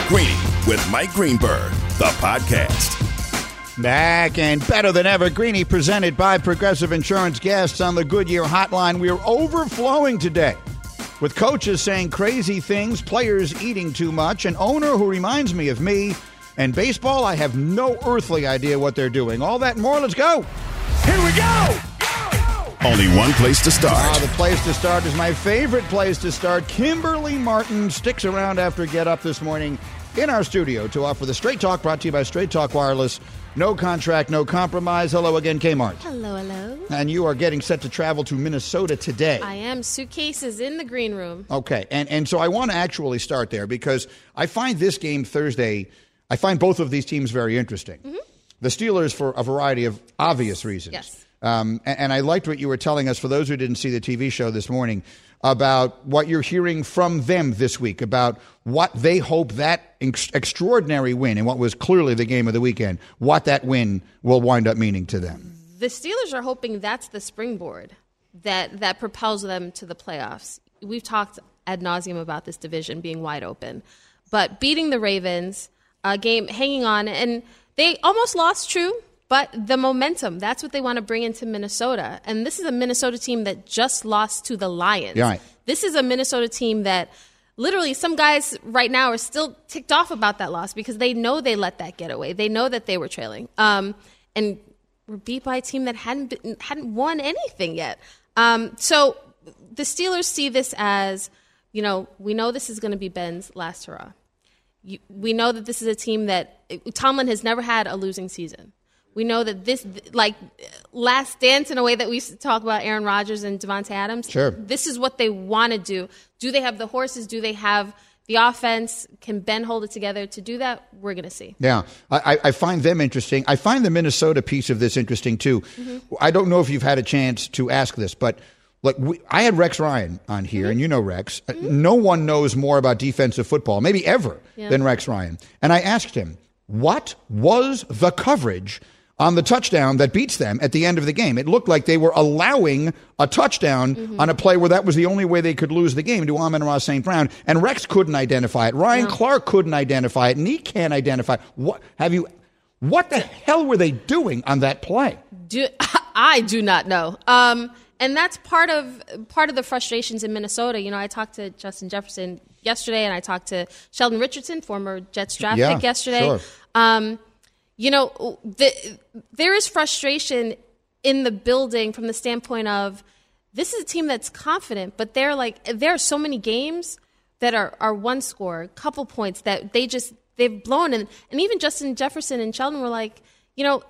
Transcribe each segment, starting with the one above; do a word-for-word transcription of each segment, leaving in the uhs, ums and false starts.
Greeny with Mike Greenberg, the podcast. Back and better than ever, Greeny presented by Progressive Insurance. Guests on the Goodyear Hotline. We're overflowing today with coaches saying crazy things, players eating too much, an owner who reminds me of me, and baseball, I have no earthly idea what they're doing. All that and more, let's go. Here we go! Only one place to start. Ah, the place to start is my favorite place to start. Kimberly Martin sticks around after Get Up this morning in our studio to offer the Straight Talk, brought to you by Straight Talk Wireless. No contract, no compromise. Hello again, Kmart. Hello, hello. And you are getting set to travel to Minnesota today. I am. Suitcases in the green room. Okay, and, and so I want to actually start there because I find this game Thursday, I find both of these teams very interesting. Mm-hmm. The Steelers for a variety of obvious reasons. Yes. Um, and, and I liked what you were telling us, for those who didn't see the T V show this morning, about what you're hearing from them this week, about what they hope that ex- extraordinary win, and what was clearly the game of the weekend, what that win will wind up meaning to them. The Steelers are hoping that's the springboard that, that propels them to the playoffs. We've talked ad nauseum about this division being wide open. But beating the Ravens, a game hanging on, and they almost lost, true, but the momentum, that's what they want to bring into Minnesota. And this is a Minnesota team that just lost to the Lions. Yeah, right. This is a Minnesota team that literally some guys right now are still ticked off about that loss because they know they let that get away. They know that they were trailing. Um, and were beat by a team that hadn't been, hadn't won anything yet. Um, so the Steelers see this as, you know, we know this is going to be Ben's last hurrah. You, we know that this is a team that Tomlin has never had a losing season. We know that this, like, last dance in a way that we used to talk about Aaron Rodgers and Devontae Adams. Sure. This is what they want to do. Do they have the horses? Do they have the offense? Can Ben hold it together to do that? We're going to see. Yeah, I, I find them interesting. I find the Minnesota piece of this interesting, too. Mm-hmm. I don't know if you've had a chance to ask this, but look, we, I had Rex Ryan on here, mm-hmm. and you know Rex. Mm-hmm. No one knows more about defensive football, maybe ever, yeah. than Rex Ryan. And I asked him, what was the coverage on the touchdown that beats them at the end of the game? It looked like they were allowing a touchdown mm-hmm. on a play where that was the only way they could lose the game, to Amon-Ra Saint Brown. And Rex couldn't identify it. Ryan no. Clark couldn't identify it. And he can't identify it. What have you? What the hell were they doing on that play? Do, I do not know. Um, and that's part of part of the frustrations in Minnesota. You know, I talked to Justin Jefferson yesterday, and I talked to Sheldon Richardson, former Jets draft yeah, pick, yesterday. Sure. Um, You know, the, there is frustration in the building from the standpoint of this is a team that's confident, but they're like, there are so many games that are, are one score, a couple points that they just, they've blown. And, and even Justin Jefferson and Sheldon were like, you know,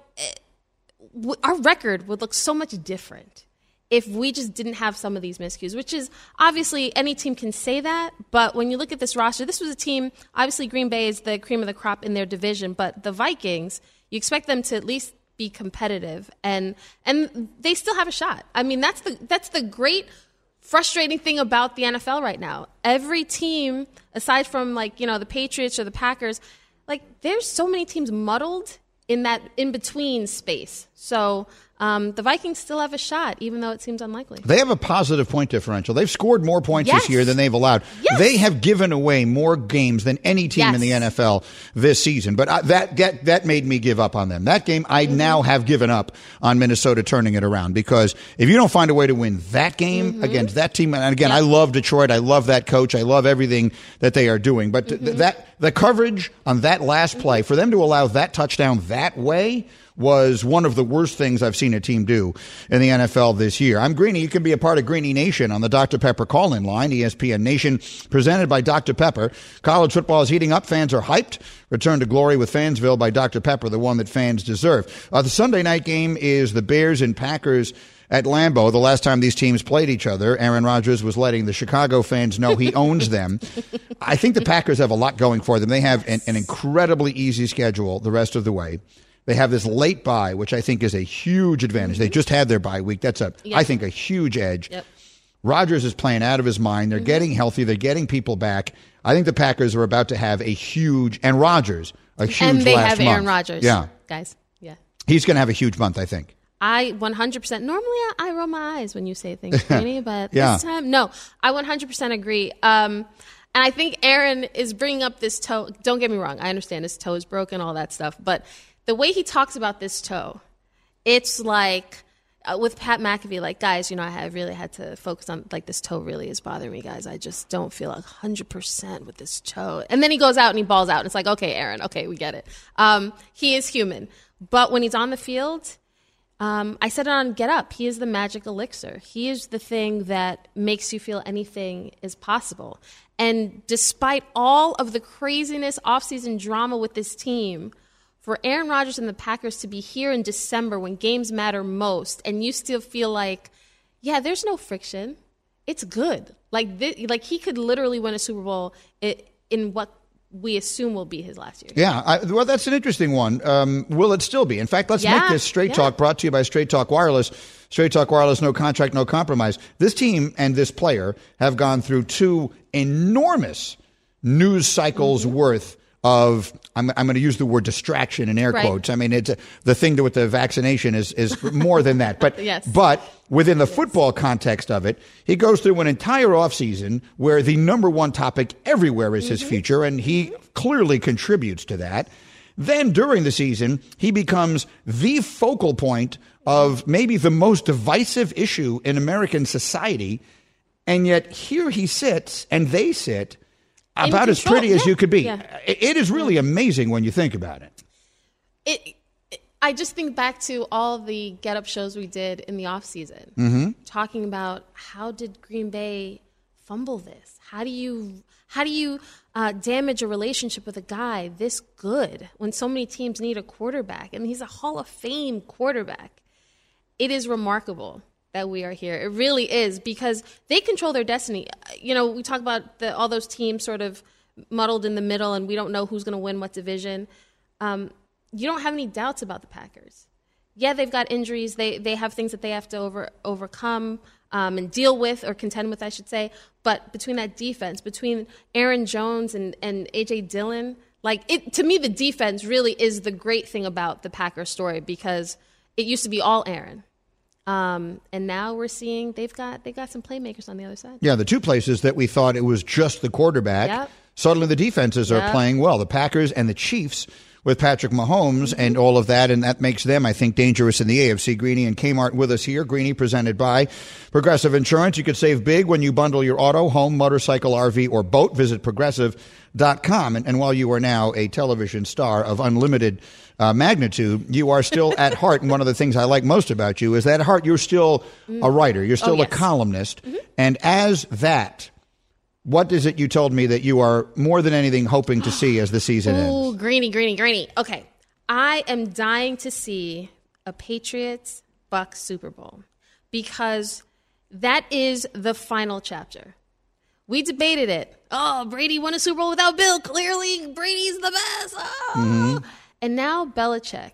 our record would look so much different if we just didn't have some of these miscues, which is obviously any team can say that. But when you look at this roster, this was a team, obviously Green Bay is the cream of the crop in their division, but the Vikings, you expect them to at least be competitive, and and they still have a shot. I mean, that's the that's the great frustrating thing about the N F L right now. Every team, aside from like, you know, the Patriots or the Packers, like there's so many teams muddled in that in-between space. So um, the Vikings still have a shot, even though it seems unlikely. They have a positive point differential. They've scored more points yes. this year than they've allowed. Yes. They have given away more games than any team yes. in the N F L this season. But I, that, that that made me give up on them. That game, I mm-hmm. now have given up on Minnesota turning it around, because if you don't find a way to win that game mm-hmm. against that team, and again, yep. I love Detroit. I love that coach. I love everything that they are doing. But mm-hmm. th- that the coverage on that last play, mm-hmm. for them to allow that touchdown that way, was one of the worst things I've seen a team do in the N F L this year. I'm Greeny. You can be a part of Greeny Nation on the Doctor Pepper call-in line, E S P N Nation, presented by Doctor Pepper. College football is heating up. Fans are hyped. Return to glory with Fansville by Doctor Pepper, the one that fans deserve. Uh, the Sunday night game is the Bears and Packers at Lambeau. The last time these teams played each other, Aaron Rodgers was letting the Chicago fans know he owns them. I think the Packers have a lot going for them. They have an, an incredibly easy schedule the rest of the way. They have this late bye, which I think is a huge advantage. Mm-hmm. They just had their bye week. That's, a, yep. I think, a huge edge. Yep. Rodgers is playing out of his mind. They're mm-hmm. getting healthy. They're getting people back. I think the Packers are about to have a huge, and Rodgers, a huge last month. And they have Aaron Rodgers. Yeah. Guys, yeah. He's going to have a huge month, I think. I one hundred percent. Normally, I, I roll my eyes when you say things, Greeny, but yeah. this time, no. I one hundred percent agree. Um, And I think Aaron is bringing up this toe. Don't get me wrong. I understand his toe is broken, all that stuff. But the way he talks about this toe, it's like uh, with Pat McAfee, like, guys, you know, I have really had to focus on, like, this toe really is bothering me, guys. I just don't feel one hundred percent with this toe. And then he goes out and he balls out. And it's like, okay, Aaron, okay, we get it. Um, he is human. But when he's on the field, um, I said it on Get Up, he is the magic elixir. He is the thing that makes you feel anything is possible. And despite all of the craziness, offseason drama with this team, for Aaron Rodgers and the Packers to be here in December when games matter most, and you still feel like, yeah, there's no friction. It's good. Like, this, like he could literally win a Super Bowl in what we assume will be his last year. Yeah, I, well, that's an interesting one. Um, will it still be? In fact, let's yeah, make this Straight yeah. Talk, brought to you by Straight Talk Wireless. Straight Talk Wireless, no contract, no compromise. This team and this player have gone through two enormous news cycles mm-hmm. worth of, I'm, I'm going to use the word distraction in air right. quotes. I mean, it's the thing with the vaccination is is more than that. But yes. but within the football context of it, he goes through an entire offseason where the number one topic everywhere is mm-hmm. his future, and he clearly contributes to that. Then during the season, he becomes the focal point of maybe the most divisive issue in American society. And yet here he sits and they sit in about control. as pretty yeah. as you could be. Yeah. It is really amazing when you think about it. It, it I just think back to all the Get Up shows we did in the offseason, mm-hmm. talking about how did Green Bay fumble this? How do you how do you uh, damage a relationship with a guy this good when so many teams need a quarterback? And he's a Hall of Fame quarterback. It is remarkable that we are here. It really is, because they control their destiny. You know, we talk about the, all those teams sort of muddled in the middle and we don't know who's going to win what division. Um, you don't have any doubts about the Packers. Yeah, they've got injuries. They they have things that they have to over overcome um, and deal with, or contend with, I should say. But between that defense, between Aaron Jones and, and A J Dillon, like it, to me, the defense really is the great thing about the Packers story, because it used to be all Aaron. Um, and now we're seeing they've got they've got some playmakers on the other side. Yeah, the two places that we thought it was just the quarterback, yep. suddenly the defenses are yep. playing well. The Packers and the Chiefs with Patrick Mahomes mm-hmm. and all of that, and that makes them, I think, dangerous in the A F C. Greeny and Kmart with us here. Greeny presented by Progressive Insurance. You could save big when you bundle your auto, home, motorcycle, R V, or boat. Visit Progressive dot com. And, and while you are now a television star of unlimited uh, magnitude, you are still at heart, and one of the things I like most about you is that at heart you're still a writer. You're still oh, yes. a columnist. Mm-hmm. And as that, what is it you told me that you are more than anything hoping to see as the season ends? Ooh, Greeny, Greeny, Greeny. Okay. I am dying to see a Patriots-Bucs Super Bowl, because that is the final chapter. We debated it. Oh, Brady won a Super Bowl without Bill. Clearly, Brady's the best. Oh. Mm-hmm. And now Belichick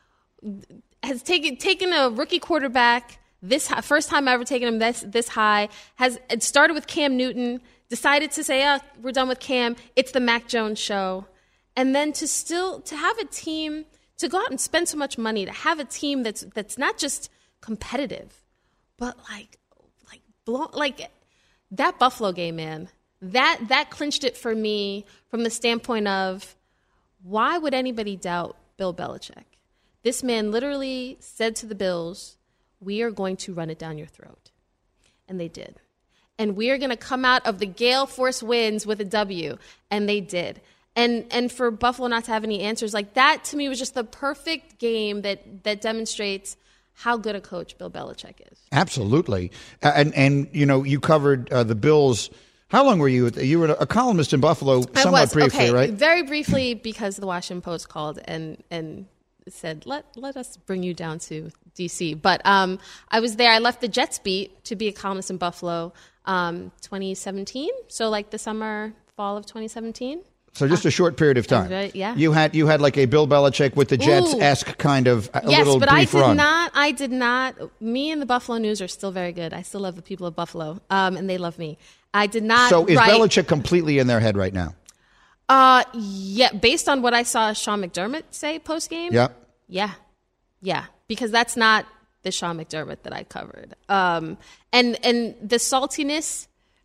has taken taken a rookie quarterback, this high, first time ever taking him this, this high, has it started with Cam Newton, decided to say, oh, we're done with Cam. It's the Mac Jones show. And then to still to have a team, to go out and spend so much money, to have a team that's that's not just competitive, but like like blow, like that Buffalo game, man. That that clinched it for me from the standpoint of, why would anybody doubt Bill Belichick? This man literally said to the Bills, we are going to run it down your throat. And they did. And we are going to come out of the gale force winds with a W. And they did. And and for Buffalo not to have any answers, like that to me was just the perfect game that that demonstrates how good a coach Bill Belichick is. Absolutely. Uh, and, and you know, you covered uh, the Bills. How long were you? You were a columnist in Buffalo somewhat I was. briefly, okay. right? Very briefly, because the Washington Post called and and said, let let us bring you down to D C. But um, I was there. I left the Jets beat to be a columnist in Buffalo um, twenty seventeen. So like the summer, fall of twenty seventeen. So just a short period of time. Right, yeah. You had you had like a Bill Belichick with the Jets-esque kind of a yes, little but I brief did run. not. I did not. Me and the Buffalo News are still very good. I still love the people of Buffalo, um, and they love me. I did not. So is write, Belichick completely in their head right now? Uh, yeah. Based on what I saw Sean McDermott say post game. Yeah. Yeah, yeah. Because that's not the Sean McDermott that I covered. Um, and and the saltiness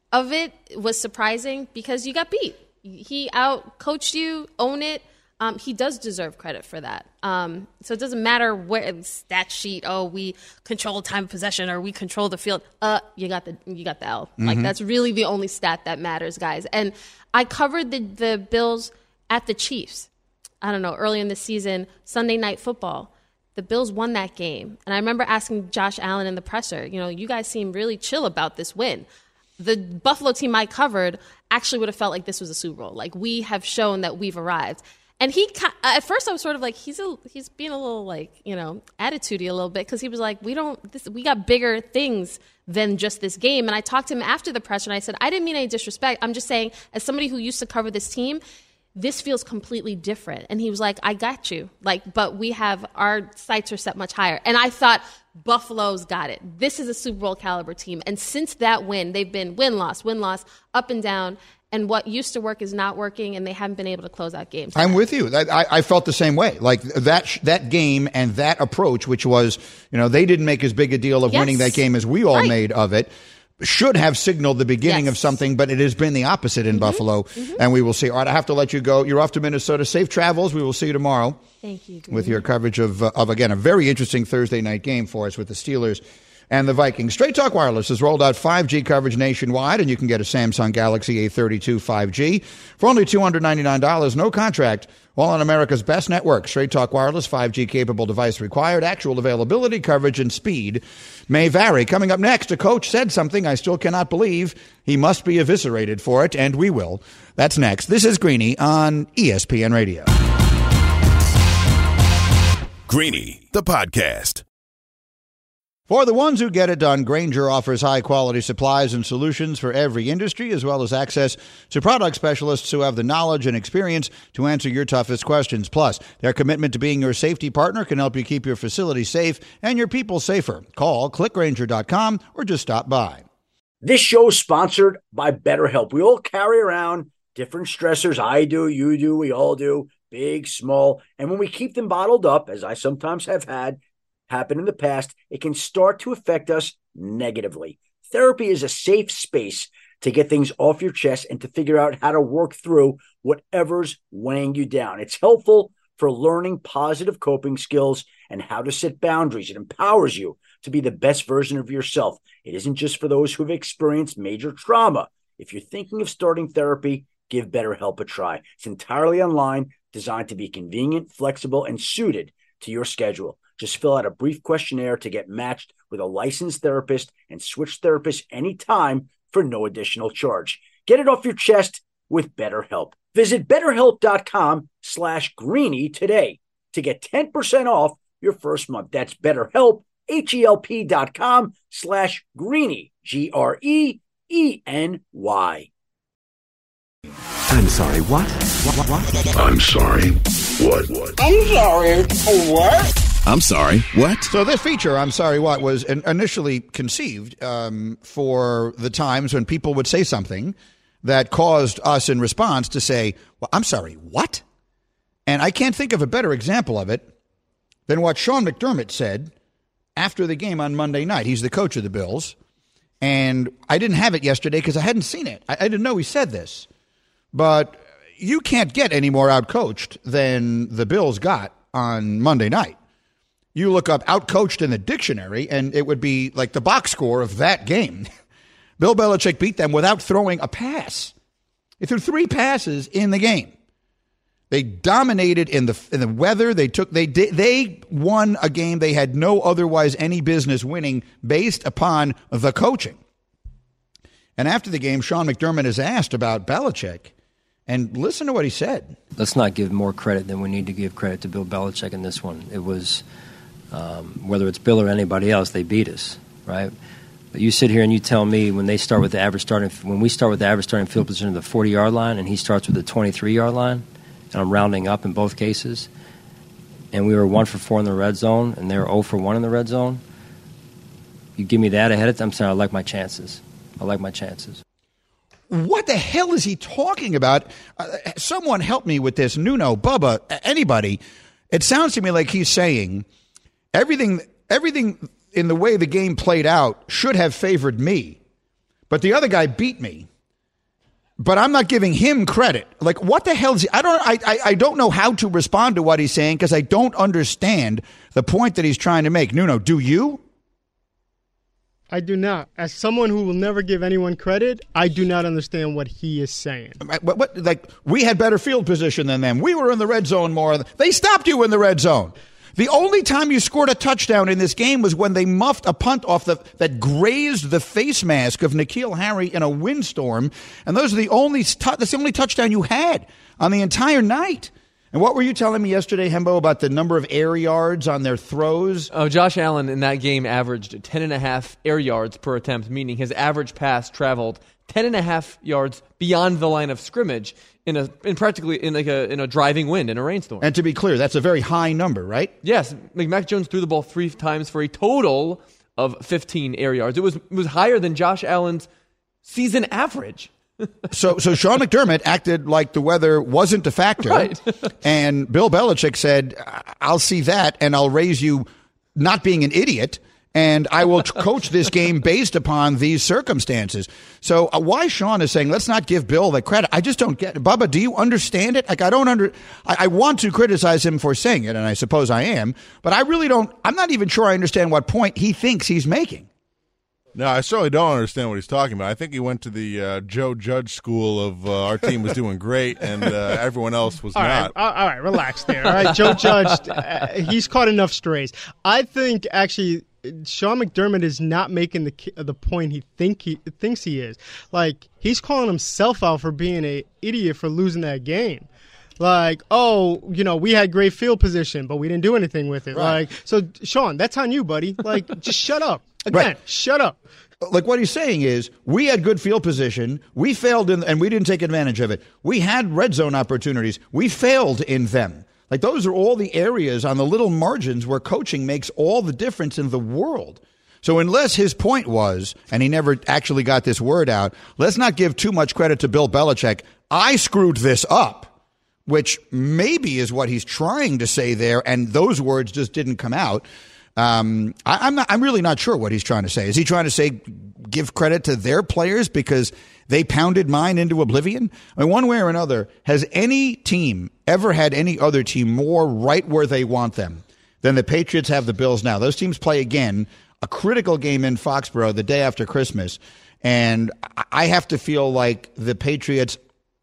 of it was surprising because you got beat. He out-coached you, own it. Um, he does deserve credit for that. Um, so it doesn't matter where stat sheet. Oh, we control time of possession or we control the field. Uh, you got the you got the L. Mm-hmm. Like that's really the only stat that matters, guys. And I covered the the Bills at the Chiefs. I don't know, early in the season, Sunday Night Football. The Bills won that game. And I remember asking Josh Allen in the presser, you know, you guys seem really chill about this win. The Buffalo team I covered actually would have felt like this was a Super Bowl. Like, we have shown that we've arrived. And he, at first I was sort of like, he's a, he's being a little like, you know, attitudey a little bit because he was like, we don't, this, we got bigger things than just this game. And I talked to him after the presser and I said, I didn't mean any disrespect. I'm just saying, as somebody who used to cover this team, this feels completely different. And he was like, I got you. Like, but we have, our sights are set much higher. And I thought, Buffalo's got it. This is a Super Bowl caliber team. And since that win, they've been win-loss, win-loss, up and down. And what used to work is not working, and they haven't been able to close out games. I'm with you. I, I felt the same way. Like that that game and that approach, which was, you know, they didn't make as big a deal of yes. winning that game as we all right. made of it, should have signaled the beginning yes. of something, but it has been the opposite in mm-hmm. Buffalo, mm-hmm. and we will see. All right, I have to let you go. You're off to Minnesota. Safe travels. We will see you tomorrow. Thank you. Green. With your coverage of, uh, of, again, a very interesting Thursday night game for us with the Steelers and the Vikings. Straight Talk Wireless has rolled out five G coverage nationwide, and you can get a Samsung Galaxy A thirty-two five G for only two hundred ninety-nine dollars. No contract. All on America's best network. Straight Talk Wireless, five G capable device required. Actual availability, coverage, and speed may vary. Coming up next, a coach said something I still cannot believe. He must be eviscerated for it, and we will. That's next. This is Greeny on E S P N Radio. Greeny, the podcast. For the ones who get it done, Grainger offers high-quality supplies and solutions for every industry, as well as access to product specialists who have the knowledge and experience to answer your toughest questions. Plus, their commitment to being your safety partner can help you keep your facility safe and your people safer. Call click grainger dot com or just stop by. This show is sponsored by BetterHelp. We all carry around different stressors. I do, you do, we all do, big, small. And when we keep them bottled up, as I sometimes have had happen in the past, it can start to affect us negatively. Therapy is a safe space to get things off your chest and to figure out how to work through whatever's weighing you down. It's helpful for learning positive coping skills and how to set boundaries. It empowers you to be the best version of yourself. It isn't just for those who have experienced major trauma. If you're thinking of starting therapy, give BetterHelp a try. It's entirely online, designed to be convenient, flexible, and suited to your schedule. Just fill out a brief questionnaire to get matched with a licensed therapist and switch therapists anytime for no additional charge. Get it off your chest with BetterHelp. Visit BetterHelp.com slash Greeny today to get ten percent off your first month. That's BetterHelp, H-E-L-P dot com slash Greeny, G R E E N Y. I'm sorry, what? What, what, what? I'm sorry, what? What? I'm sorry, what? I'm sorry, what? So this feature, I'm sorry, what, was initially conceived um, for the times when people would say something that caused us in response to say, well, I'm sorry, what? And I can't think of a better example of it than what Sean McDermott said after the game on Monday night. He's the coach of the Bills. And I didn't have it yesterday because I hadn't seen it. I, I didn't know he said this. But you can't get any more outcoached than the Bills got on Monday night. You look up outcoached in the dictionary, and it would be like the box score of that game. Bill Belichick beat them without throwing a pass. He threw three passes in the game. They dominated in the in the weather. They took they did they won a game they had no otherwise any business winning based upon the coaching. And after the game, Sean McDermott is asked about Belichick, and listen to what he said. Let's not give more credit than we need to give credit to Bill Belichick in this one. It was. Um, whether it's Bill or anybody else, they beat us, right? But you sit here and you tell me when they start with the average starting, when we start with the average starting field position of the forty-yard line, and he starts with the twenty-three-yard line, and I'm rounding up in both cases, and we were one for four in the red zone, and they were zero for one in the red zone. You give me that ahead of time, I'm saying I like my chances. I like my chances. What the hell is he talking about? Uh, someone help me with this. Nuno, Bubba, anybody. It sounds to me like he's saying everything everything in the way the game played out should have favored me. but the other guy beat me. But I'm not giving him credit. Like, what the hell is he? I don't, I, I, I don't know how to respond to what he's saying because I don't understand the point that he's trying to make. Nuno, do you? I do not. As someone who will never give anyone credit, I do not understand what he is saying. What, what, like, we had better field position than them. We were in the red zone more. They stopped you in the red zone. The only time you scored a touchdown in this game was when they muffed a punt off the that grazed the face mask of N'Keal Harry in a windstorm, and those are the only that's the only touchdown you had on the entire night. And what were you telling me yesterday, Hembo, about the number of air yards on their throws? Oh, Josh Allen in that game averaged ten and a half air yards per attempt, meaning his average pass traveled ten and a half yards beyond the line of scrimmage in a in practically in like a in a driving wind in a rainstorm. And to be clear, that's a very high number, right? Yes, Mac Jones threw the ball three times for a total of fifteen air yards. It was it was higher than Josh Allen's season average. so so Sean McDermott acted like the weather wasn't a factor, right. And Bill Belichick said, "I'll see that, and I'll raise you not being an idiot." And I will coach this game based upon these circumstances. So uh, why Sean is saying, let's not give Bill the credit, I just don't get it. Bubba, do you understand it? Like, I don't under, I, I want to criticize him for saying it, and I suppose I am, but I really don't, I'm not even sure I understand what point he thinks he's making. No, I certainly don't understand what he's talking about. I think he went to the uh, Joe Judge school of uh, our team was doing great and uh, everyone else was all not. Right, all right, relax there. All right, Joe Judge, uh, he's caught enough strays. I think, actually, Sean McDermott is not making the the point he think he thinks he is. Like, he's calling himself out for being an idiot for losing that game. Like, oh, you know, we had great field position, but we didn't do anything with it. Right. Like, so, Sean, that's on you, buddy. Like, just shut up. Again, Right. shut up. Like, what he's saying is, we had good field position, we failed in, and we didn't take advantage of it. We had red zone opportunities, we failed in them. Like, those are all the areas on the little margins where coaching makes all the difference in the world. So unless his point was, and he never actually got this word out, let's not give too much credit to Bill Belichick. I screwed this up, which maybe is what he's trying to say there, and those words just didn't come out. Um, I, I'm not, I'm really not sure what he's trying to say. Is he trying to say give credit to their players because they pounded mine into oblivion? I mean, one way or another, has any team ever had any other team more right where they want them than the Patriots have the Bills now? Those teams play again, a critical game in Foxborough the day after Christmas, and I have to feel like the Patriots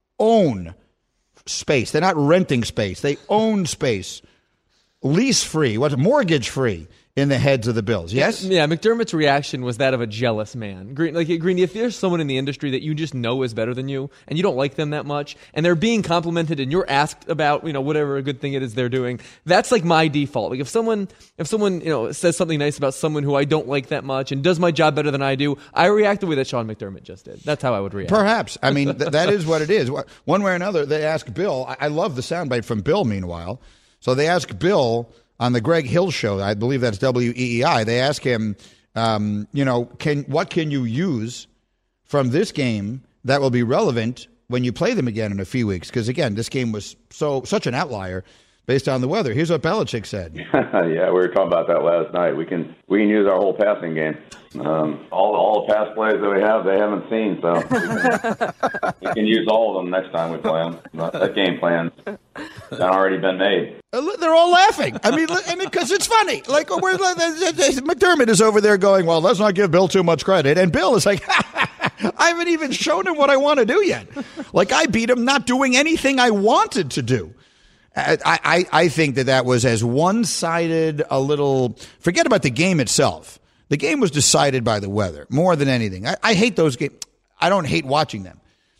own space. They're not renting space. They own space. Lease-free, what's mortgage-free in the heads of the Bills, yes? Yeah, McDermott's reaction was that of a jealous man. Green, like Greeny, if there's someone in the industry that you just know is better than you, and you don't like them that much, and they're being complimented, and you're asked about, you know, whatever a good thing it is they're doing, that's like my default. Like if someone, if someone, you know, says something nice about someone who I don't like that much and does my job better than I do, I react the way that Sean McDermott just did. That's how I would react. Perhaps. I mean, th- that is what it is. One way or another, they ask Bill. I, I love the soundbite from Bill, meanwhile. So they ask Bill on the Greg Hill show, I believe that's W E E I, they ask him, um, you know, can what can you use from this game that will be relevant when you play them again in a few weeks? Because, again, this game was so such an outlier based on the weather. Here's what Belichick said. Yeah, we were talking about that last night. We can we can use our whole passing game. Um, all all the pass plays that we have, they haven't seen, so we can, we can use all of them next time we play them. That game plan has already been made. They're all laughing. I mean, I mean, because it's funny. Like, we're, McDermott is over there going, well, let's not give Bill too much credit. And Bill is like, I haven't even shown him what I want to do yet. Like, I beat him not doing anything I wanted to do. I, I, I think that that was as one-sided a little – forget about the game itself. The game was decided by the weather more than anything. I, I hate those games. I don't hate watching them.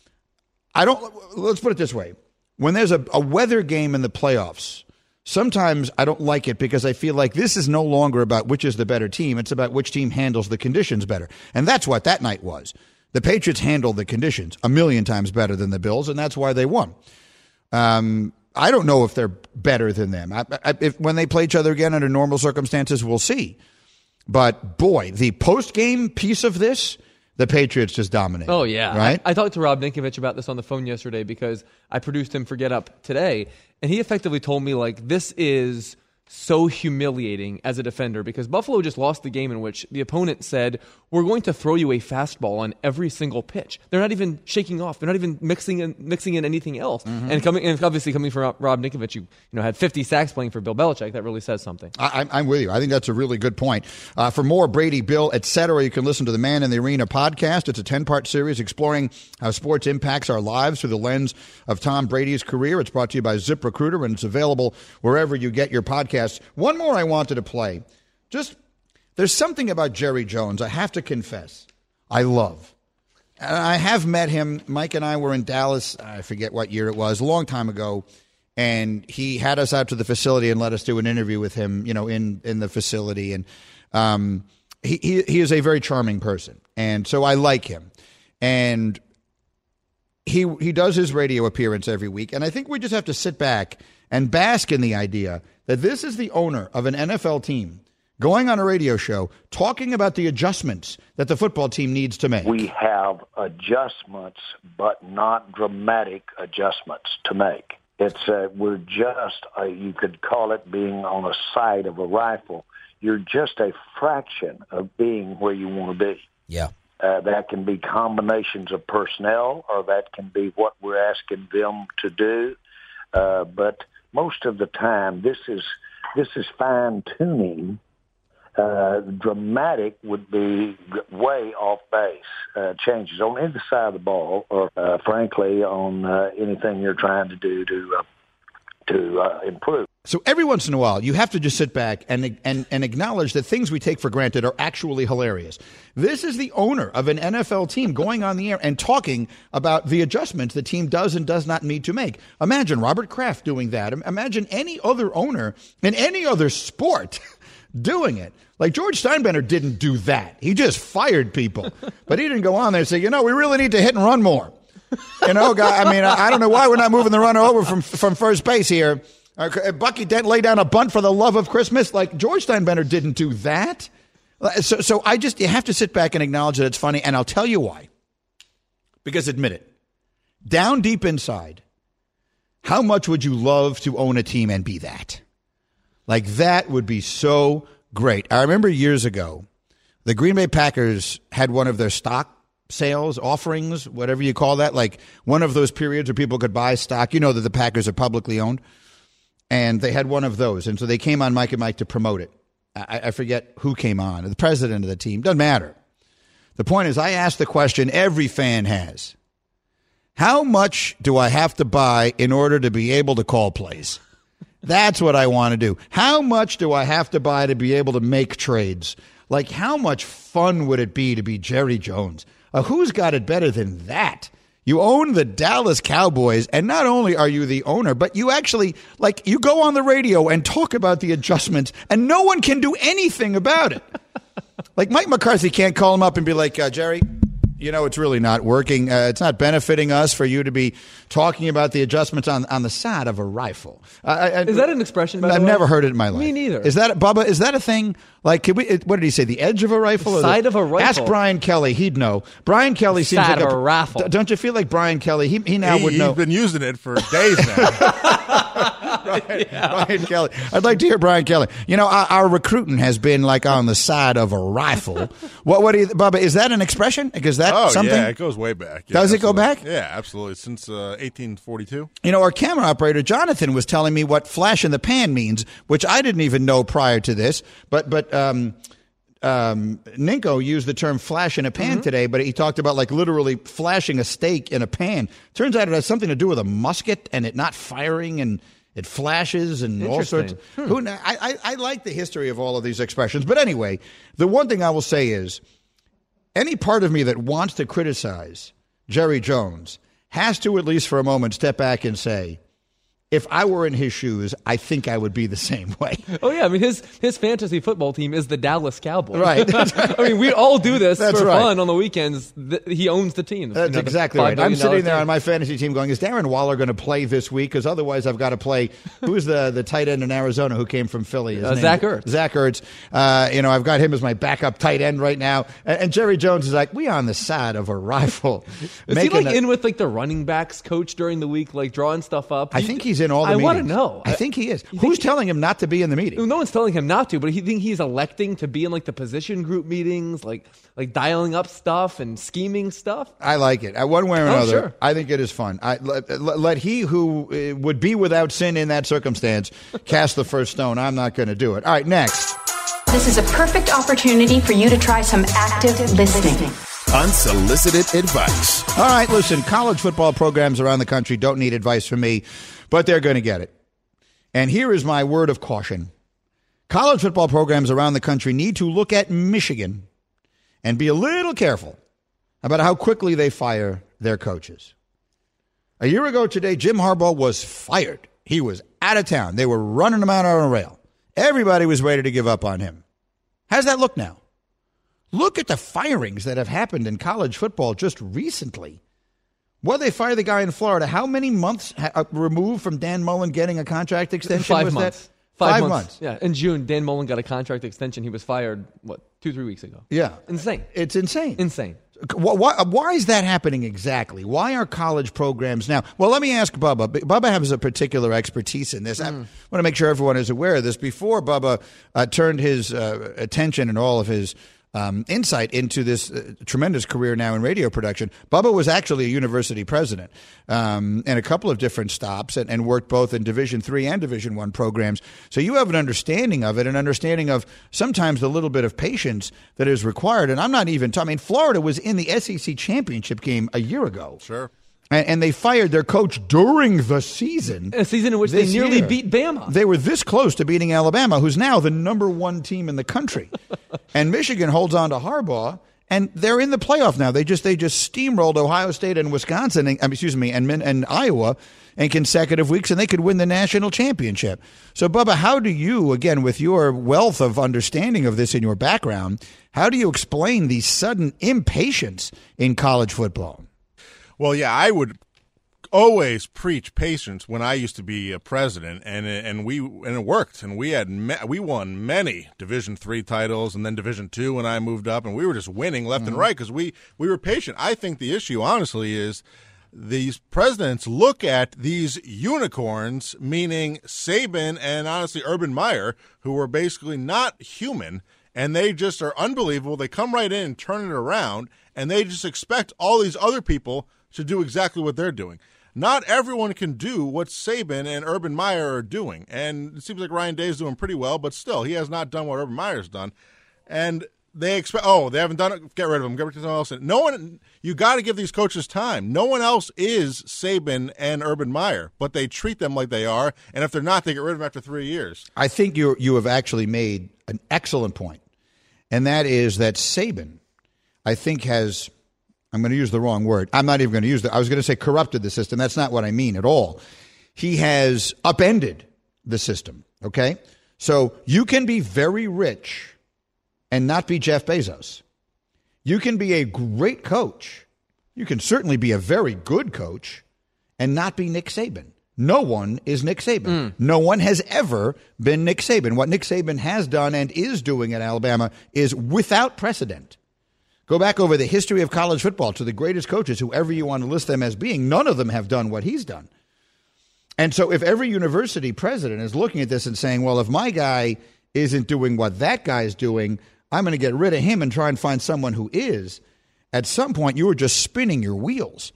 I don't – let's put it this way. When there's a, a weather game in the playoffs, sometimes I don't like it because I feel like this is no longer about which is the better team. It's about which team handles the conditions better. And that's what that night was. The Patriots handled the conditions a million times better than the Bills, and that's why they won. Um, I don't know if they're better than them. I, I, if, when they play each other again under normal circumstances, we'll see. But, boy, the post-game piece of this, the Patriots just dominate. Oh, yeah. Right? I, I talked to Rob Ninkovich about this on the phone yesterday because I produced him for Get Up today, and he effectively told me, like, this is so humiliating as a defender because Buffalo just lost the game in which the opponent said, we're going to throw you a fastball on every single pitch. They're not even shaking off. They're not even mixing in, mixing in anything else. Mm-hmm. And coming, and obviously coming from Rob Ninkovich, you, you know, had fifty sacks playing for Bill Belichick. That really says something. I, I'm with you. I think that's a really good point. Uh, for more Brady, Bill, et cetera, you can listen to the Man in the Arena podcast. It's a ten-part series exploring how sports impacts our lives through the lens of Tom Brady's career. It's brought to you by ZipRecruiter, and it's available wherever you get your podcasts. One more I wanted to play. Just, there's something about Jerry Jones, I have to confess, I love. And I have met him. Mike and I were in Dallas, I forget what year it was, a long time ago, and he had us out to the facility and let us do an interview with him, you know, in, in the facility. And um, he, he he is a very charming person, and so I like him. And he he does his radio appearance every week, and I think we just have to sit back and bask in the idea that this is the owner of an N F L team going on a radio show talking about the adjustments that the football team needs to make. We have adjustments, but not dramatic adjustments to make. It's uh, we're just, uh, you could call it being on a sight of a rifle. You're just a fraction of being where you want to be. Yeah. Uh, that can be combinations of personnel, or that can be what we're asking them to do. Uh, but most of the time, this is this is fine tuning. Uh, dramatic would be way off base uh, changes on either side of the ball, or uh, frankly on uh, anything you're trying to do to uh, to uh, improve. So every once in a while, you have to just sit back and, and and acknowledge that things we take for granted are actually hilarious. This is the owner of an N F L team going on the air and talking about the adjustments the team does and does not need to make. Imagine Robert Kraft doing that. Imagine any other owner in any other sport doing it. Like George Steinbrenner didn't do that. He just fired people. But he didn't go on there and say, you know, we really need to hit and run more. You know, guy, I mean, I, I don't know why we're not moving the runner over from from first base here. Uh, Bucky Dent lay down a bunt for the love of Christmas. Like George Steinbrenner didn't do that. So, so I just, you have to sit back and acknowledge that it's funny. And I'll tell you why. Because admit it, down deep inside, how much would you love to own a team and be that? Like that would be so great. I remember years ago, the Green Bay Packers had one of their stock sales, offerings, whatever you call that, like one of those periods where people could buy stock. You know that the Packers are publicly owned. And they had one of those. And so they came on Mike and Mike to promote it. I, I forget who came on. The president of the team. Doesn't matter. The point is, I asked the question every fan has. How much do I have to buy in order to be able to call plays? That's what I want to do. How much do I have to buy to be able to make trades? Like, how much fun would it be to be Jerry Jones? Uh, who's got it better than that? You own the Dallas Cowboys, and not only are you the owner, but you actually, like, you go on the radio and talk about the adjustments, and no one can do anything about it. Like, Mike McCarthy can't call him up and be like, uh, Jerry, you know, it's really not working. Uh, it's not benefiting us for you to be talking about the adjustments on, on the side of a rifle. Uh, I, is that an expression, by the I've way? never heard it in my life. Me neither. Is that, Bubba, is that a thing? Like, can we, what did he say? The edge of a rifle? The or side the, of a rifle. Ask Brian Kelly. He'd know. Brian Kelly seems side like of a, a rifle. D- don't you feel like Brian Kelly? He, he now he, would know. He's been using it for days now. Brian, yeah. Brian Kelly. I'd like to hear Brian Kelly. You know, our, our recruiting has been like on the side of a rifle. What? What do you, Bubba? Is that an expression? Is that oh, something? yeah, it goes way back. Yeah, Does absolutely. it go back? Yeah, absolutely. Since uh, eighteen forty-two. You know, our camera operator Jonathan was telling me what flash in the pan means, which I didn't even know prior to this. But but um, um, Ninko used the term flash in a pan mm-hmm. today, but he talked about like literally flashing a steak in a pan. Turns out it has something to do with a musket and it not firing and it flashes and all sorts. Hmm. Who, I, I, I like the history of all of these expressions. But anyway, the one thing I will say is any part of me that wants to criticize Jerry Jones has to, at least for a moment, step back and say, if I were in his shoes, I think I would be the same way. Oh, yeah. I mean, his his fantasy football team is the Dallas Cowboys. Right. I mean, we all do this That's for right. fun on the weekends. He owns the team. That's you know, exactly the right. I'm sitting there team. on my fantasy team going, is Darren Waller going to play this week? Because otherwise I've got to play, who's the, the tight end in Arizona who came from Philly? His Uh, name- Zach Ertz. Zach Ertz. Uh, you know, I've got him as my backup tight end right now. And, and Jerry Jones is like, we on the side of a rifle. Is he like a, in with like the running backs coach during the week, like drawing stuff up? I think he's he's in all the I meetings. want to know. I think he is. Who's telling him not to be in the meeting? No one's telling him not to, but he think he's electing to be in like the position group meetings, like like dialing up stuff and scheming stuff. I like it. Uh, One way or Oh, another, sure. I think it is fun. I, let, let, let he who uh, would be without sin in that circumstance cast the first stone. I'm not going to do it. All right, next. This is a perfect opportunity for you to try some active listening. Unsolicited advice. All right, listen, college football programs around the country don't need advice from me, but they're going to get it. And here is my word of caution. College football programs around the country need to look at Michigan and be a little careful about how quickly they fire their coaches. A year ago today, Jim Harbaugh was fired. He was out of town. They were running him out on a rail. Everybody was ready to give up on him. How's that look now? Look at the firings that have happened in college football just recently. Well, they fired the guy in Florida. How many months ha- removed from Dan Mullen getting a contract extension? Five was months. That? Five, Five months. months. Yeah. In June, Dan Mullen got a contract extension. He was fired, what, two, three weeks ago. Yeah. Insane. It's insane. Insane. Why, why, why is that happening exactly? Why are college programs now? Well, let me ask Bubba. Bubba has a particular expertise in this. Mm. I want to make sure everyone is aware of this. Before Bubba uh, turned his uh, attention and all of his um, insight into this uh, tremendous career now in radio production, Bubba was actually a university president um, in a couple of different stops and, and worked both in Division three and Division one programs. So you have an understanding of it, an understanding of sometimes the little bit of patience that is required. And I'm not even talking. I mean, Florida was in the S E C championship game a year ago. Sure. And, and they fired their coach during the season. A season in which they nearly year. beat Bama. They were this close to beating Alabama, who's now the number one team in the country. And Michigan holds on to Harbaugh, and they're in the playoff now. They just they just steamrolled Ohio State and Wisconsin, and, excuse me, and, and Iowa in consecutive weeks, and they could win the national championship. So, Bubba, how do you, again, with your wealth of understanding of this in your background, how do you explain the sudden impatience in college football? Well, yeah, I would always preach patience when I used to be a president, and and we and it worked, and we had me, we won many Division three titles, and then Division two when I moved up, and we were just winning left mm-hmm. and right because we we were patient. I think the issue, honestly, is these presidents look at these unicorns, meaning Saban and honestly Urban Meyer, who are basically not human. And they just are unbelievable. They come right in and turn it around, and they just expect all these other people to do exactly what they're doing. Not everyone can do what Saban and Urban Meyer are doing. And it seems like Ryan Day is doing pretty well, but still, he has not done what Urban Meyer's done. And they expect, oh, they haven't done it, get rid of him, get rid of someone else. No one, you got to give these coaches time. No one else is Saban and Urban Meyer, but they treat them like they are. And if they're not, they get rid of them after three years. I think you you have actually made an excellent point. And that is that Saban, I think, has, I'm going to use the wrong word. I'm not even going to use that. I was going to say corrupted the system. That's not what I mean at all. He has upended the system, okay? So you can be very rich and not be Jeff Bezos. You can be a great coach. You can certainly be a very good coach and not be Nick Saban. No one is Nick Saban. Mm. No one has ever been Nick Saban. What Nick Saban has done and is doing at Alabama is without precedent. Go back over the history of college football to the greatest coaches, whoever you want to list them as being. None of them have done what he's done. And so if every university president is looking at this and saying, well, if my guy isn't doing what that guy is doing, I'm going to get rid of him and try and find someone who is, at some point you are just spinning your wheels.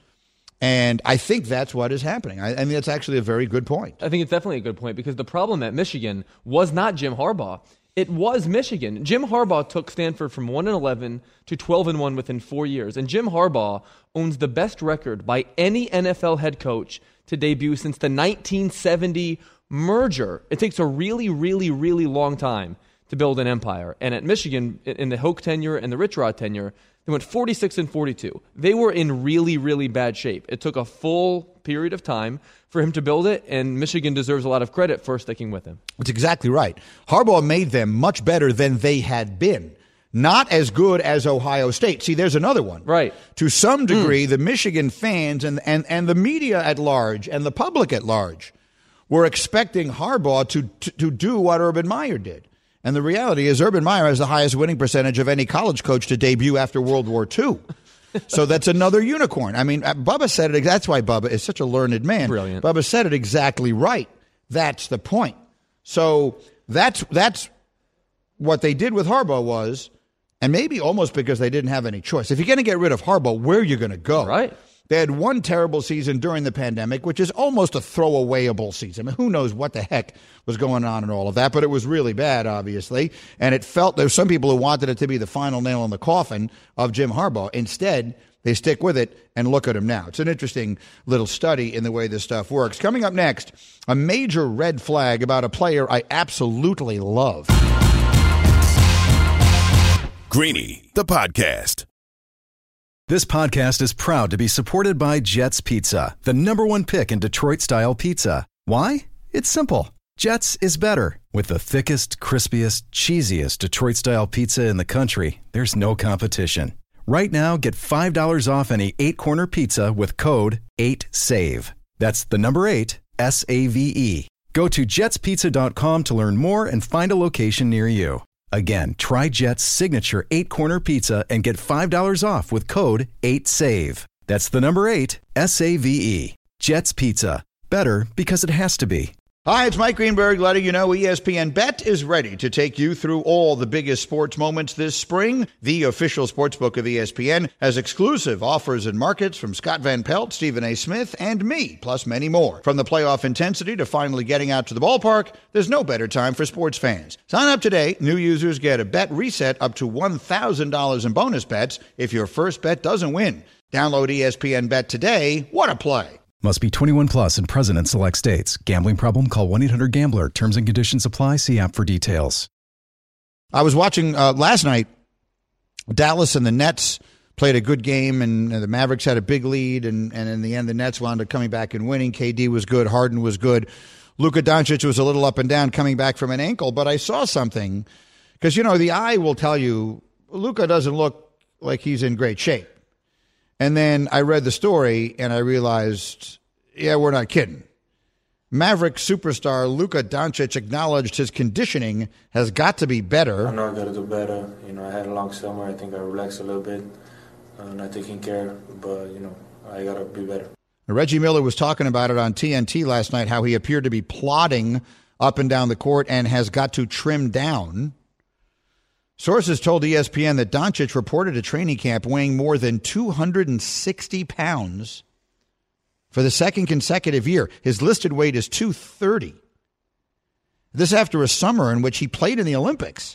And I think that's what is happening. I, I mean, that's actually a very good point. I think it's definitely a good point because the problem at Michigan was not Jim Harbaugh. It was Michigan. Jim Harbaugh took Stanford from one and eleven to twelve and one within four years. And Jim Harbaugh owns the best record by any N F L head coach to debut since the nineteen seventy merger. It takes a really, really, really long time to build an empire. And at Michigan, in the Hoke tenure and the Rich Rod tenure, they went forty-six and forty-two. They were in really, really bad shape. It took a full period of time for him to build it, and Michigan deserves a lot of credit for sticking with him. That's exactly right. Harbaugh made them much better than they had been. Not as good as Ohio State. See, there's another one. Right. To some degree, mm. the Michigan fans and, and, and the media at large and the public at large were expecting Harbaugh to, to, to do what Urban Meyer did. And the reality is Urban Meyer has the highest winning percentage of any college coach to debut after World War Two. So that's another unicorn. I mean, Bubba said it. That's why Bubba is such a learned man. Brilliant. Bubba said it exactly right. That's the point. So that's that's what they did with Harbaugh was, and maybe almost because they didn't have any choice. If you're going to get rid of Harbaugh, where are you going to go? Right. They had one terrible season during the pandemic, which is almost a throwawayable season. I mean, who knows what the heck was going on and all of that, but it was really bad, obviously. And it felt there were some people who wanted it to be the final nail in the coffin of Jim Harbaugh. Instead, they stick with it and look at him now. It's an interesting little study in the way this stuff works. Coming up next, a major red flag about a player I absolutely love. Greeny, the podcast. This podcast is proud to be supported by Jets Pizza, the number one pick in Detroit-style pizza. Why? It's simple. Jets is better. With the thickest, crispiest, cheesiest Detroit-style pizza in the country, there's no competition. Right now, get five dollars off any eight-corner pizza with code eight save. That's the number eight, S A V E. Go to jets pizza dot com to learn more and find a location near you. Again, try Jet's signature eight-corner pizza and get five dollars off with code eight save. That's the number eight, S A V E. Jet's Pizza. Better because it has to be. Hi, it's Mike Greenberg letting you know E S P N Bet is ready to take you through all the biggest sports moments this spring. The official sportsbook of E S P N has exclusive offers and markets from Scott Van Pelt, Stephen A. Smith, and me, plus many more. From the playoff intensity to finally getting out to the ballpark, there's no better time for sports fans. Sign up today. New users get a bet reset up to one thousand dollars in bonus bets if your first bet doesn't win. Download E S P N Bet today. What a play. Must be twenty-one plus and present in select states. Gambling problem? Call one eight hundred gambler. Terms and conditions apply. See app for details. I was watching uh, last night. Dallas and the Nets played a good game, and the Mavericks had a big lead, and, and in the end, the Nets wound up coming back and winning. K D was good. Harden was good. Luka Doncic was a little up and down coming back from an ankle, but I saw something because, you know, the eye will tell you Luka doesn't look like he's in great shape. And then I read the story, and I realized, yeah, we're not kidding. Maverick superstar Luka Doncic acknowledged his conditioning has got to be better. I know I got to do better. You know, I had a long summer. I think I relaxed a little bit, uh, not taking care, but, you know, I got to be better. Reggie Miller was talking about it on T N T last night, how he appeared to be plodding up and down the court and has got to trim down. Sources told E S P N that Doncic reported a training camp weighing more than two hundred sixty pounds for the second consecutive year. His listed weight is two thirty. This after a summer in which he played in the Olympics.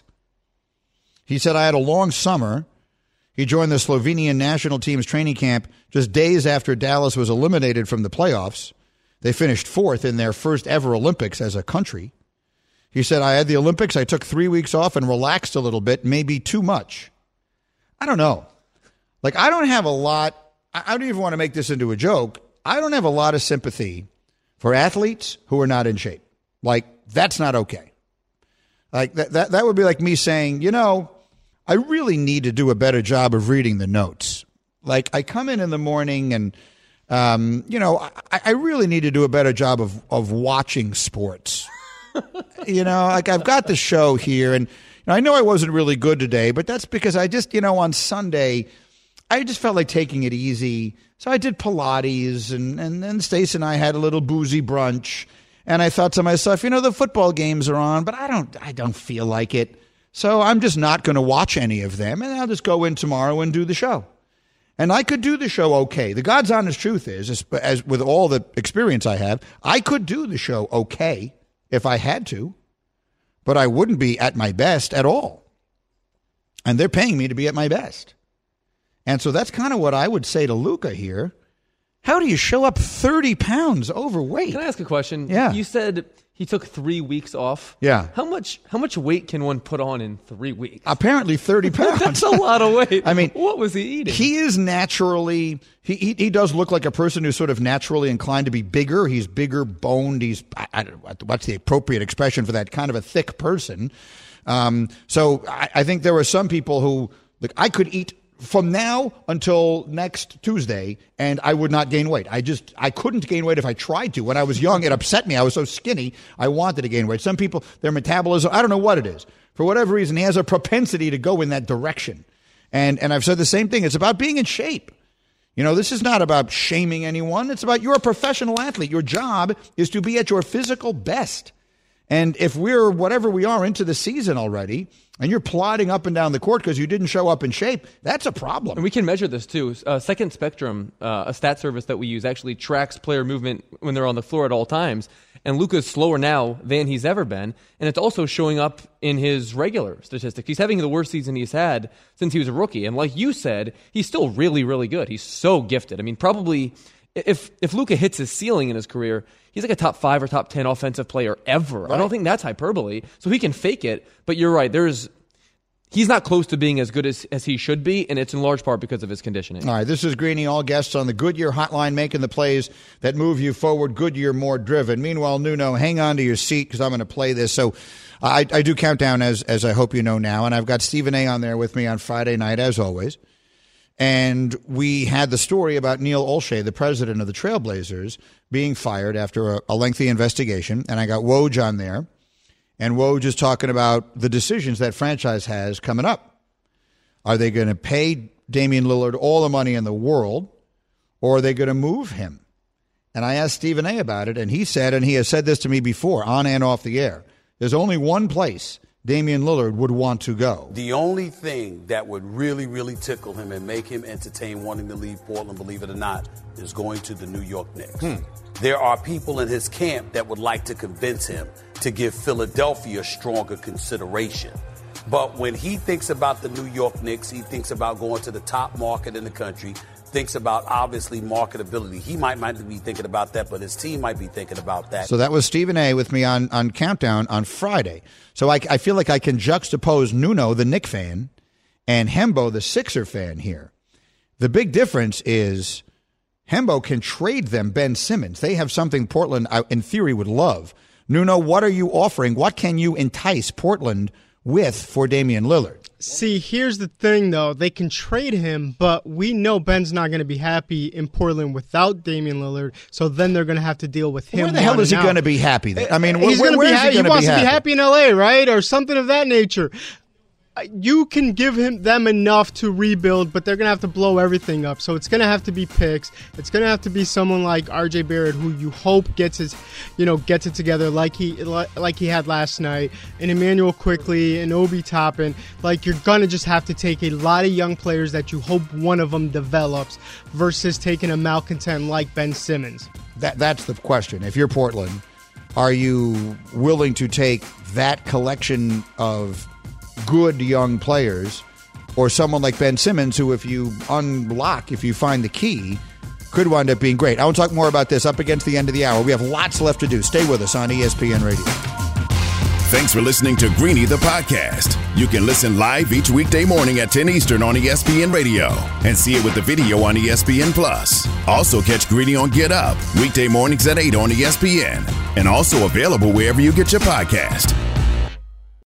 He said, I had a long summer. He joined the Slovenian national team's training camp just days after Dallas was eliminated from the playoffs. They finished fourth in their first ever Olympics as a country. He said, I had the Olympics. I took three weeks off and relaxed a little bit, maybe too much. I don't know. Like, I don't have a lot. I don't even want to make this into a joke. I don't have a lot of sympathy for athletes who are not in shape. Like, that's not okay. Like, that, that, that would be like me saying, you know, I really need to do a better job of reading the notes. Like, I come in in the morning and, um, you know, I, I really need to do a better job of, of watching sports. You know, like I've got the show here, and you know, I know I wasn't really good today, but that's because I just, you know, on Sunday, I just felt like taking it easy. So I did Pilates, and, and then Stace and I had a little boozy brunch, and I thought to myself, you know, the football games are on, but I don't, I don't feel like it. So I'm just not going to watch any of them, and I'll just go in tomorrow and do the show. And I could do the show okay. The God's honest truth is, as, as with all the experience I have, I could do the show okay if I had to, but I wouldn't be at my best at all. And they're paying me to be at my best. And so that's kind of what I would say to Luka here. How do you show up thirty pounds overweight? Can I ask a question? Yeah. You said he took three weeks off. Yeah. How much How much weight can one put on in three weeks? Apparently thirty pounds. That's a lot of weight. I mean, what was he eating? He is naturally, he, he he does look like a person who's sort of naturally inclined to be bigger. He's bigger boned. He's, I, I don't know, what's the appropriate expression for that kind of a thick person. Um, so I, I think there were some people who, like, I could eat from now until next Tuesday, and I would not gain weight. I just, I couldn't gain weight if I tried to. When I was young, it upset me. I was so skinny, I wanted to gain weight. Some people, their metabolism, I don't know what it is. For whatever reason, he has a propensity to go in that direction. And and I've said the same thing. It's about being in shape. You know, this is not about shaming anyone. It's about you're a professional athlete. Your job is to be at your physical best. And if we're whatever we are into the season already, and you're plodding up and down the court because you didn't show up in shape, that's a problem. And we can measure this too. Uh, Second Spectrum, uh, a stat service that we use, actually tracks player movement when they're on the floor at all times. And Luka's slower now than he's ever been. And it's also showing up in his regular statistics. He's having the worst season he's had since he was a rookie. And like you said, he's still really, really good. He's so gifted. I mean, probably if if Luka hits his ceiling in his career, he's like a top five or top ten offensive player ever. Right. I don't think that's hyperbole. So he can fake it. But you're right. There's He's not close to being as good as, as he should be, and it's in large part because of his conditioning. All right, this is Greeny, all guests on the Goodyear Hotline, making the plays that move you forward. Goodyear, more driven. Meanwhile, Nuno, hang on to your seat because I'm going to play this. So I, I do countdown, as as I hope you know now, and I've got Stephen A. on there with me on Friday night, as always. And we had the story about Neil Olshey, the president of the Trailblazers, being fired after a, a lengthy investigation, and I got Woj on there. And Woj is talking about the decisions that franchise has coming up. Are they going to pay Damian Lillard all the money in the world, or are they going to move him? And I asked Stephen A. about it, and he said, and he has said this to me before, on and off the air, there's only one place Damian Lillard would want to go. The only thing that would really, really tickle him and make him entertain wanting to leave Portland, believe it or not, is going to the New York Knicks. Hmm. There are people in his camp that would like to convince him to give Philadelphia stronger consideration. But when he thinks about the New York Knicks, he thinks about going to the top market in the country, thinks about, obviously, marketability. He might, might be thinking about that, but his team might be thinking about that. So that was Stephen A. with me on, on Countdown on Friday. So I, I feel like I can juxtapose Nuno, the Knick fan, and Hembo, the Sixer fan here. The big difference is Hembo can trade them Ben Simmons. They have something Portland, in theory, would love. Nuno, what are you offering? What can you entice Portland with for Damian Lillard? See, here's the thing, though. They can trade him, but we know Ben's not going to be happy in Portland without Damian Lillard, so then they're going to have to deal with him. Where the hell is he going to be happy then? I mean, He's where, gonna where be is ha- he going he to wants be happy? to be happy in L A, right? Or something of that nature. You can give him them enough to rebuild, but they're going to have to blow everything up. So it's going to have to be picks. It's going to have to be someone like R J Barrett, who you hope gets his, you know, gets it together like he like he had last night, and Emmanuel Quickley and Obi Toppin. Like, you're going to just have to take a lot of young players that you hope one of them develops versus taking a malcontent like Ben Simmons. That that's the question. If you're Portland, are you willing to take that collection of good young players, or someone like Ben Simmons, who, if you unlock, if you find the key, could wind up being great? I want to talk more about this up against the end of the hour. We have lots left to do. Stay with us on E S P N Radio. Thanks for listening to Greeny the podcast. You can listen live each weekday morning at ten Eastern on E S P N Radio and see it with the video on E S P N Plus. Also catch Greeny on Get Up weekday mornings at eight on E S P N, and also available wherever you get your podcast.